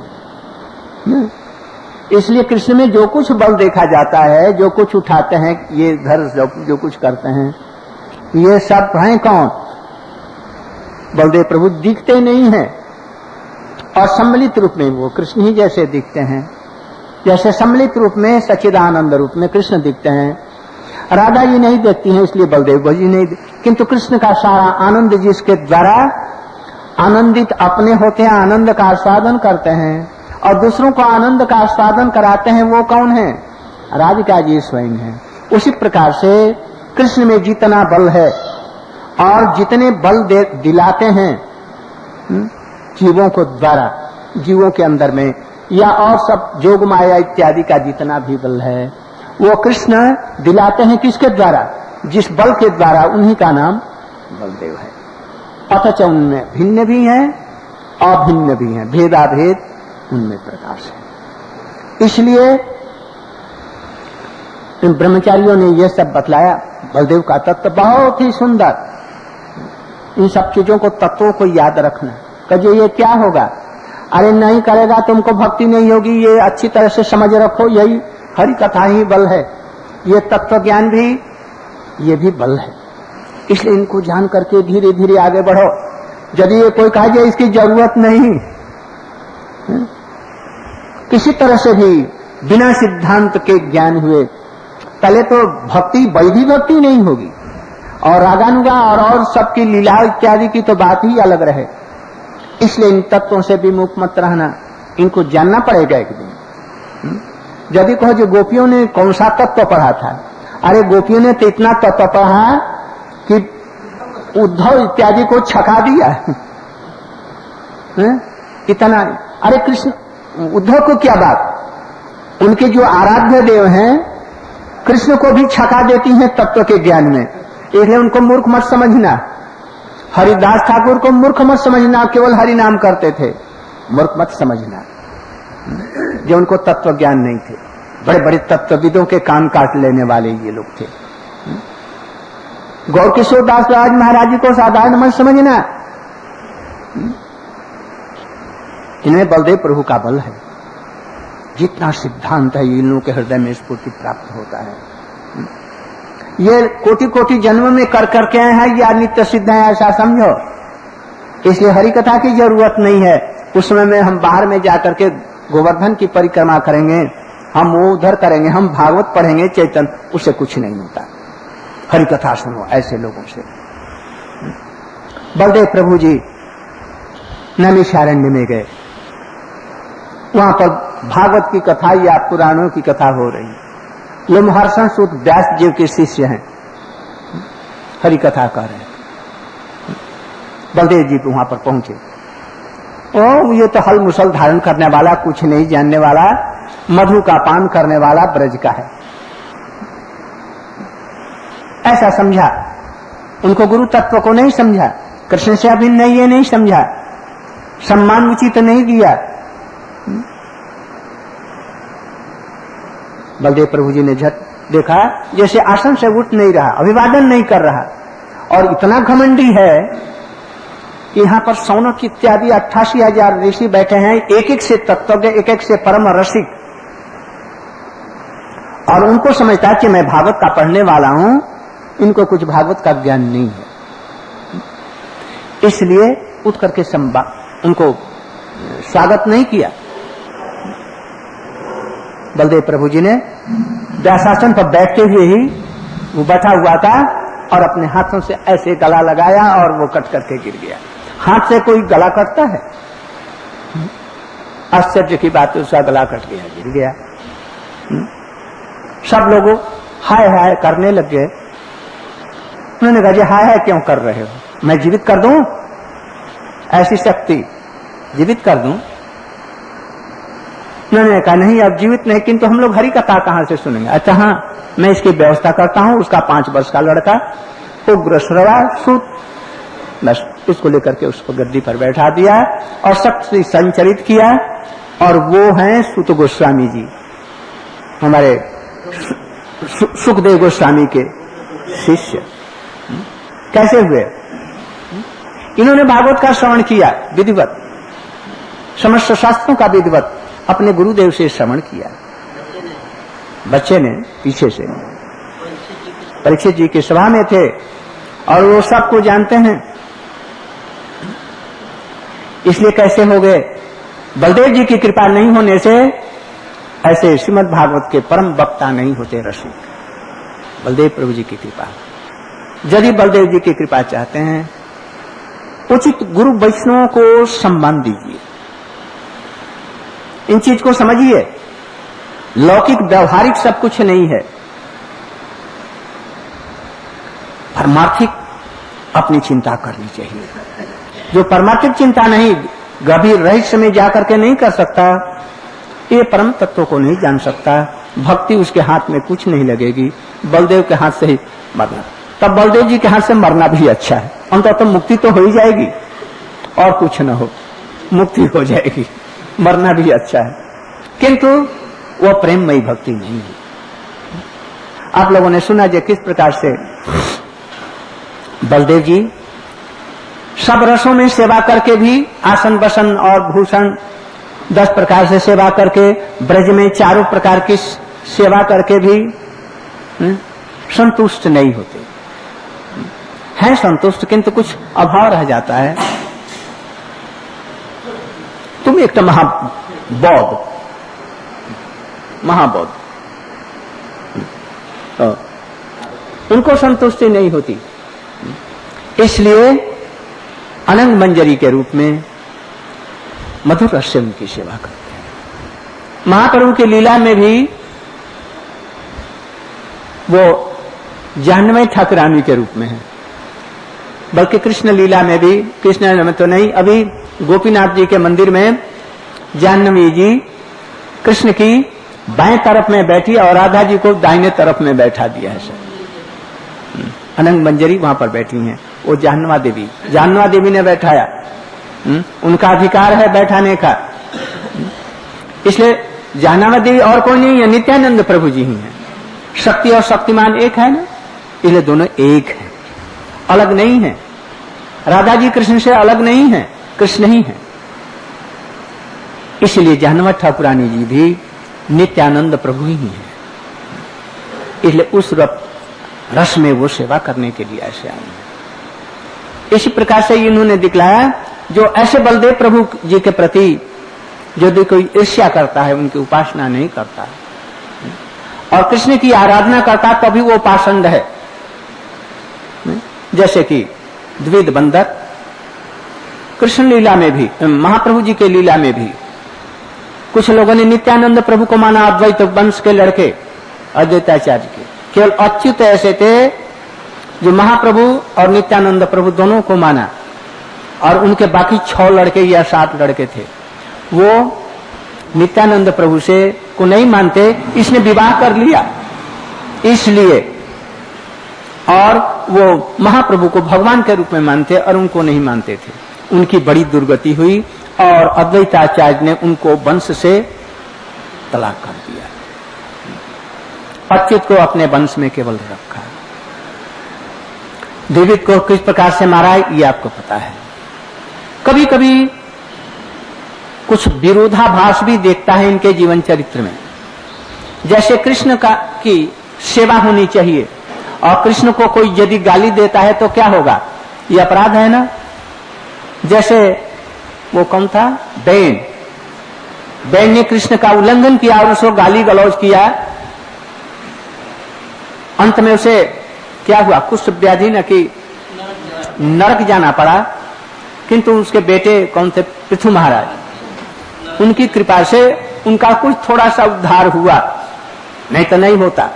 इसलिए कृष्ण में जो कुछ बल देखा जाता है, जो कुछ उठाते हैं, ये इधर जो कुछ करते हैं, ये सब हैं कौन? बलदेव प्रभु। दिखते नहीं हैं और सम्मिलित रूप में वो कृष्ण ही जैसे दिखते हैं। जैसे सम्मिलित रूप में सच्चिदानंद रूप में कृष्ण दिखते हैं, राधा जी नहीं देखती हैं, इसलिए बलदेव जी नहीं। किंतु कृष्ण का सारा आनंद जिसके द्वारा आनंदित अपने होते हैं, आनंद का आस्वादन करते हैं और दूसरों को आनंद का आस्वादन कराते हैं, वो कौन है? राधिका जी स्वयं है। उसी प्रकार से कृष्ण में जितना बल है और जितने बल दे दिलाते हैं जीवों को द्वारा, जीवों के अंदर में, या और सब जोग माया इत्यादि का जितना भी बल है वो कृष्ण दिलाते हैं। किसके द्वारा? जिस बल के द्वारा, उन्हीं का नाम बलदेव है। अथच उनमें भिन्न भी हैं अभिन्न भी हैं, भेदाभेद उनमें प्रकाश है। इसलिए इन ब्रह्मचारियों ने यह सब बतलाया। बलदेव का तत्व बहुत ही सुंदर। इन सब चीजों को, तत्वों को याद रखना। कहिए ये क्या होगा? अरे नहीं करेगा तुमको भक्ति नहीं होगी। ये अच्छी तरह से समझ रखो, यही हरि कथा ही बल है। ये तत्व ज्ञान भी, ये भी बल है। इसलिए इनको जान करके धीरे धीरे आगे बढ़ो। यदि ये कोई कहा जाए इसकी जरूरत नहीं, किसी तरह से भी बिना सिद्धांत के ज्ञान हुए, पहले तो भक्ति वैधि भक्ति नहीं होगी और रागानुगा और और सबकी लीला इत्यादि की तो बात ही अलग रहे। इसलिए इन तत्वों से विमुख मत रहना, इनको जानना पड़ेगा एक दिन। यदि कहो जो गोपियों ने कौन सा तत्व पढ़ा था, अरे गोपियों ने तो इतना तत्व पढ़ा कि उद्धव इत्यादि को छका दिया है? इतना। अरे कृष्ण, उद्धव को क्या बात, उनके जो आराध्य देव हैं कृष्ण को भी छका देती हैं तत्व के ज्ञान में। इसलिए उनको मूर्ख मत समझना। हरिदास ठाकुर को मूर्ख मत समझना, केवल हरि नाम करते थे, मूर्ख मत समझना, जो उनको तत्व ज्ञान नहीं थे। बड़े बड़े तत्वविदों के कान काट लेने वाले ये लोग थे। गौर किशोर दास राज महाराज जी को साधारण मत समझना। इनमें बलदेव प्रभु का बल है। जितना सिद्धांत है इन लोगों के हृदय में स्फूर्ति प्राप्त होता है। ये कोटि कोटि जन्म में कर करके आए हैं, या नित्य सिद्ध है ऐसा समझो। इसलिए हरि कथा की जरूरत नहीं है। उस समय में हम बाहर में जाकर के गोवर्धन की परिक्रमा करेंगे, हम वो उधर करेंगे, हम भागवत पढ़ेंगे चैतन, उससे कुछ नहीं होता। हरि कथा सुनो ऐसे लोगों से। बलदेव प्रभु जी नैमिषारण्य में गए, वहां पर भागवत की कथा या पुराणों की कथा हो रही। लोमहर्षण सूत व्यास जी के शिष्य हैं, हरि कथा कर रहे हैं। बलदेव जी वहां पर पहुंचे। ओ ये तो हल मुसल धारण करने वाला, कुछ नहीं जानने वाला, मधु का पान करने वाला ब्रज का है, ऐसा समझा। उनको गुरु तत्व को नहीं समझा। कृष्ण से अभिन्न ये नहीं समझा, सम्मान उचित नहीं दिया। बलदेव प्रभु जी ने झट देखा जैसे आसन से उठ नहीं रहा, अभिवादन नहीं कर रहा, और इतना घमंडी है कि यहाँ पर सौनक इत्यादि अट्ठासी हजार ऋषि बैठे हैं, एक एक से तत्वज्ञ, एक एक से परम रसिक, और उनको समझता है कि मैं भागवत का पढ़ने वाला हूं, इनको कुछ भागवत का ज्ञान नहीं है। इसलिए उठ करके संबा उनको स्वागत नहीं किया। बलदेव प्रभु जी ने व्यासासन पर बैठते हुए ही वो बैठा हुआ था और अपने हाथों से ऐसे गला लगाया और वो कट करके गिर गया। हाथ से कोई गला कटता है? आश्चर्य की बात है, उसका गला कट गया, गिर गया। सब लोग हाय हाय करने लग गए। उन्होंने कहा जी हाय हाय क्यों कर रहे हो, मैं जीवित कर दूं, ऐसी शक्ति जीवित कर दूं? उन्होंने कहा नहीं अब जीवित नहीं, किंतु हम लोग हरि कथा कहां से सुनेंगे? अच्छा हाँ, मैं इसकी व्यवस्था करता हूं। उसका पांच वर्ष का लड़का उग्र श्रवा सूत, बस इसको लेकर के उसको गद्दी पर बैठा दिया और शक्ति संचरित किया, और वो हैं सूत गोस्वामी जी, हमारे सु, सुखदेव गोस्वामी के शिष्य। कैसे हुए? इन्होंने भागवत का श्रवण किया विधिवत, समस्त शास्त्रों का विधिवत अपने गुरुदेव से श्रवण किया। बच्चे ने पीछे से, परीक्षित जी की सभा में थे और वो सबको जानते हैं, इसलिए कैसे हो गए? बलदेव जी की कृपा नहीं होने से ऐसे श्रीमद् भागवत के परम वक्ता नहीं होते रसिक। बलदेव प्रभु जी की कृपा, यदि बलदेव जी की कृपा चाहते हैं, उचित गुरु वैष्णवों को सम्मान दीजिए, इन चीज को समझिए। लौकिक व्यवहारिक सब कुछ नहीं है, परमार्थिक अपनी चिंता करनी चाहिए। जो परमार्थिक चिंता नहीं, गंभीर रहस्य में जाकर के नहीं कर सकता, ये परम तत्व को नहीं जान सकता, भक्ति उसके हाथ में कुछ नहीं लगेगी। बलदेव के हाथ से ही मरना, तब बलदेव जी के हाथ से मरना भी अच्छा है, अंततः तो मुक्ति तो हो ही जाएगी, और कुछ न हो मुक्ति हो जाएगी, मरना भी अच्छा है, किंतु वह प्रेममयी भक्ति नहीं है। आप लोगों ने सुना जो किस प्रकार से बलदेव जी सब रसों में सेवा करके भी, आसन बसन और भूषण दस प्रकार से सेवा करके, ब्रज में चारों प्रकार की सेवा करके भी हुँ? संतुष्ट नहीं होते हैं। संतुष्ट किंतु कुछ अभाव रह जाता है। तुम एक तो महाबौद्ध महाबौद्ध तो उनको संतुष्टि नहीं होती, इसलिए अनंग मंजरी के रूप में मधुर रस से उनकी सेवा करते हैं। महाप्रभु की लीला में भी वो जाह्नवी ठाकुरानी के रूप में है, बल्कि कृष्ण लीला में भी, कृष्ण में तो नहीं, अभी गोपीनाथ जी के मंदिर में जाह्नवी जी कृष्ण की बाएं तरफ में बैठी और राधा जी को दाहिने तरफ में बैठा दिया है सर। अनंग मंजरी वहां पर बैठी हैं, वो जाह्नवा देवी, जाह्नवा देवी ने बैठाया, उनका अधिकार है बैठाने का, इसलिए जाह्नवा देवी और कोई नहीं है, नित्यानंद प्रभु जी ही हैं। शक्ति और शक्तिमान एक है ना, इसलिए दोनों एक है, अलग नहीं है। राधा जी कृष्ण से अलग नहीं है, कृष्ण ही है। इसलिए जाह्नवी ठाकुरानी जी भी नित्यानंद प्रभु ही है, इसलिए उस रस में वो सेवा करने के लिए ऐसे आए हैं। इसी प्रकार से इन्होंने दिखलाया, जो ऐसे बलदेव प्रभु जी के प्रति यदि कोई ईर्ष्या करता है, उनकी उपासना नहीं करता और कृष्ण की आराधना करता, तभी वो पाषंड है। जैसे कि द्विध बंदर कृष्ण लीला में भी, महाप्रभु जी के लीला में भी कुछ लोगों ने नित्यानंद प्रभु को माना, अद्वैत वंश के लड़के अद्वैताचार्य के। केवल अच्युत ऐसे थे जो महाप्रभु और नित्यानंद प्रभु दोनों को माना, और उनके बाकी छह लड़के या सात लड़के थे, वो नित्यानंद प्रभु से को नहीं मानते, इसने विवाह कर लिया। इसलिए और वो महाप्रभु को भगवान के रूप में मानते और उनको नहीं मानते थे। उनकी बड़ी दुर्गति हुई और अद्वैताचार्य ने उनको वंश से तलाक कर दिया, अच्युत को अपने वंश में केवल रखा। द्विविद को किस प्रकार से मारा ये आपको पता है। कभी कभी कुछ विरोधाभास भी देखता है इनके जीवन चरित्र में। जैसे कृष्ण का की सेवा होनी चाहिए और कृष्ण को कोई यदि गाली देता है तो क्या होगा, ये अपराध है ना। जैसे वो कौन था, बैन बैन ने कृष्ण का उल्लंघन किया और उसको गाली गलौज किया। अंत में उसे क्या हुआ, कुष्ठ व्याधि न कि नरक जाना पड़ा। किंतु उसके बेटे कौन थे, पृथु महाराज, उनकी कृपा से उनका कुछ थोड़ा सा उद्धार हुआ, नहीं तो नहीं होता।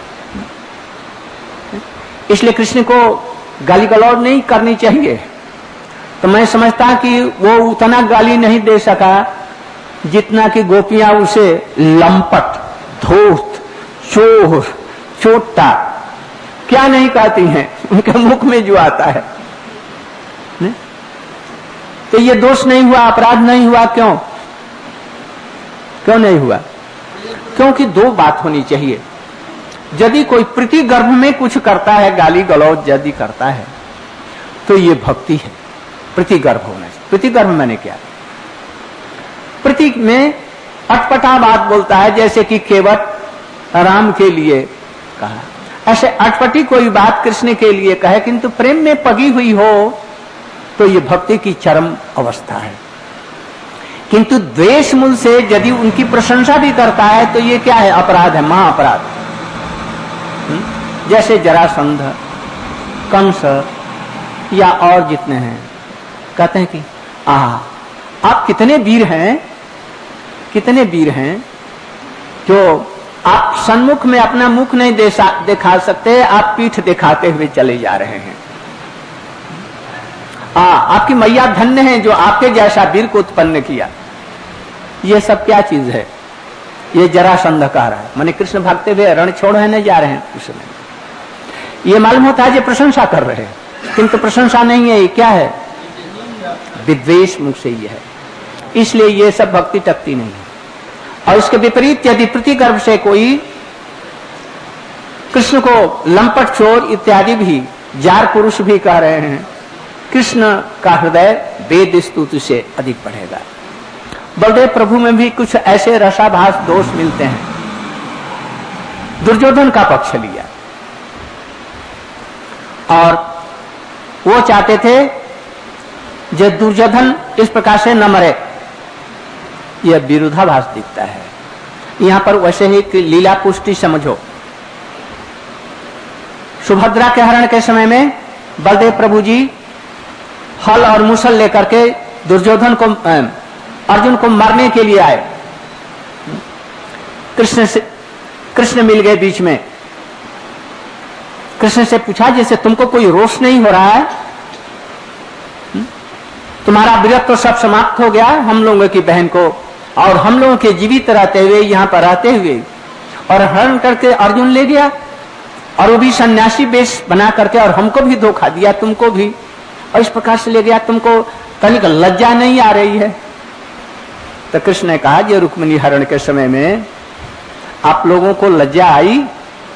इसलिए कृष्ण को गाली गलौज नहीं करनी चाहिए। तो मैं समझता कि वो उतना गाली नहीं दे सका जितना कि गोपियां उसे लंपट, धूर्त, चोर, चोटा क्या नहीं कहती हैं, उनके मुख में जो आता है। ने? तो ये दोष नहीं हुआ, अपराध नहीं हुआ। क्यों क्यों नहीं हुआ? क्योंकि दो बात होनी चाहिए। यदि कोई प्रीति गर्भ में कुछ करता है, गाली गलौज यदि करता है, तो ये भक्ति है। प्रीति गर्भ होना चाहिए। प्रीति गर्भ मैंने क्या, प्रीति में अटपटा बात बोलता है, जैसे कि केवट राम के लिए कहा, ऐसे अटपटी कोई बात कृष्ण के लिए कहे किंतु प्रेम में पगी हुई हो तो ये भक्ति की चरम अवस्था है। किंतु द्वेष मूल से यदि उनकी प्रशंसा भी करता है तो ये क्या है, अपराध है, महाअपराध। जैसे जरासंध, कंस या और जितने हैं, कहते हैं कि आ आप कितने वीर हैं, कितने वीर हैं, जो आप सन्मुख में अपना मुख नहीं दिखा सकते, आप पीठ दिखाते हुए चले जा रहे हैं। आ, आपकी मैया धन्य है जो आपके जैसा वीर को उत्पन्न किया। ये सब क्या चीज है, ये जरासंध कह रहा है। माने कृष्ण भागते हुए रण छोड़ने जा रहे हैं उस समय। ये मालूम होता है ये प्रशंसा कर रहे हैं, किंतु प्रशंसा नहीं है, ये क्या है, विद्वेष मुख से ये है। इसलिए ये सब भक्ति टकती नहीं है। और इसके विपरीत यदि प्रीति गर्भ से कोई कृष्ण को लंपट, चोर इत्यादि भी, जार पुरुष भी कह रहे हैं, कृष्ण का हृदय वेद स्तुति से अधिक बढ़ेगा। बलदेव प्रभु में भी कुछ ऐसे रसाभास दोष मिलते हैं। दुर्योधन का पक्ष लिया और वो चाहते थे जो दुर्योधन इस प्रकार से न मरे। यह विरोधाभास दिखता है यहां पर। वैसे ही कि लीला पुष्टि समझो। सुभद्रा के हरण के समय में बलदेव प्रभु जी हल और मुसल लेकर के दुर्योधन को, अर्जुन को मारने के लिए आए। कृष्ण से कृष्ण मिल गए बीच में। कृष्ण से पूछा, जैसे तुमको कोई रोष नहीं हो रहा है, तुम्हारा विरत तो सब समाप्त हो गया हम लोगों की बहन को और हम लोगों के जीवित रहते हुए, यहां पर रहते हुए, और हरण करके अर्जुन ले गया, और वो भी सन्यासी वेश बना करके, और हमको भी धोखा दिया, तुमको भी, और इस प्रकार से ले गया। तुमको तनिक लज्जा नहीं आ रही है? तो कृष्ण ने कहा, ये रुक्मिणी हरण के समय में आप लोगों को लज्जा आई?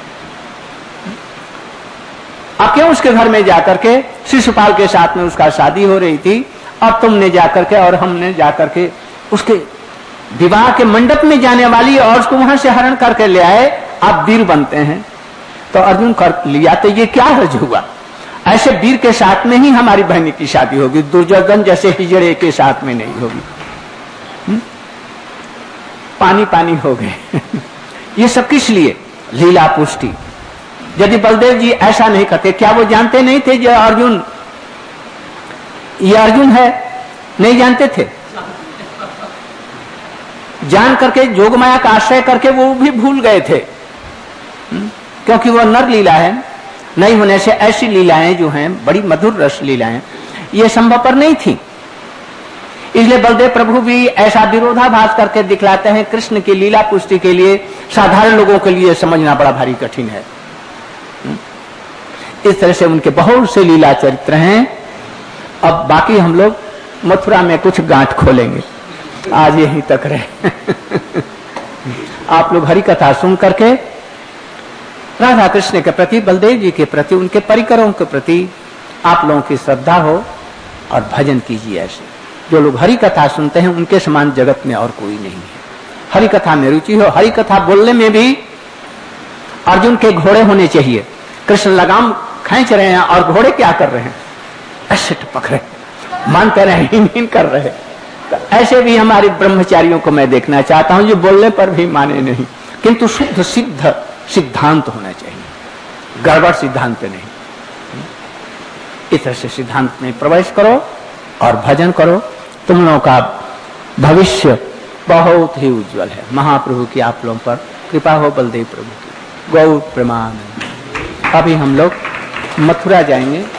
आप क्यों उसके घर में जाकर के, शिशुपाल के साथ में उसका शादी हो रही थी, अब तुमने जाकर के और हमने जाकर के उसके विवाह के मंडप में जाने वाली और उसको वहां से हरण करके ले आए, आप वीर बनते हैं। तो अर्जुन कर लिया, तो ये क्या हर्ज हुआ? ऐसे वीर के साथ में ही हमारी बहन की शादी होगी, दुर्योधन जैसे हिजड़े के साथ में नहीं होगी। हुँ? पानी पानी हो गए। ये सब किस लिए? लीला पुष्टि। यदि बलदेव जी ऐसा नहीं करते, क्या वो जानते नहीं थे जो अर्जुन, ये अर्जुन है? नहीं जानते थे। जान करके जोगमाया का आश्रय करके वो भी भूल गए थे, क्योंकि वो नर लीला है। नहीं होने से ऐसी लीलाएं जो हैं बड़ी मधुर रस लीलाएं, ये संभव पर नहीं थी। इसलिए बलदेव प्रभु भी ऐसा विरोधाभास करके दिखलाते हैं। कृष्ण की लीला पुष्टि के लिए साधारण लोगों के लिए समझना बड़ा भारी कठिन है। इस तरह से उनके बहुत से लीला चरित्र हैं। अब बाकी हम लोग मथुरा में कुछ गांठ खोलेंगे, आज यहीं तक रहे। आप लोग हरि कथा सुन करके राधा कृष्ण के प्रति, बलदेव जी के प्रति, उनके परिकरों के प्रति आप लोगों की श्रद्धा हो और भजन कीजिए। ऐसे जो लोग हरि कथा सुनते हैं उनके समान जगत में और कोई नहीं है। हरि कथा में रुचि हो, हरि कथा बोलने में भी अर्जुन के घोड़े होने चाहिए। कृष्ण लगाम खींच रहे हैं और घोड़े क्या कर रहे हैं? ऐसे टपक रहे, मानते रहे, हिन हिन कर रहे। तो ऐसे भी हमारे ब्रह्मचारियों को मैं देखना चाहता हूं, जो बोलने पर भी माने नहीं, किंतु शुद्ध सिद्ध सिद्धांत होना चाहिए, गड़बड़ सिद्धांत नहीं। इस तरह से सिद्धांत में प्रवेश करो और भजन करो। तुम लोगों का भविष्य बहुत ही उज्जवल है। महाप्रभु की आप लोगों पर कृपा हो, बलदेव प्रभु की। गौ प्रमाण। अभी हम लोग मथुरा जाएंगे।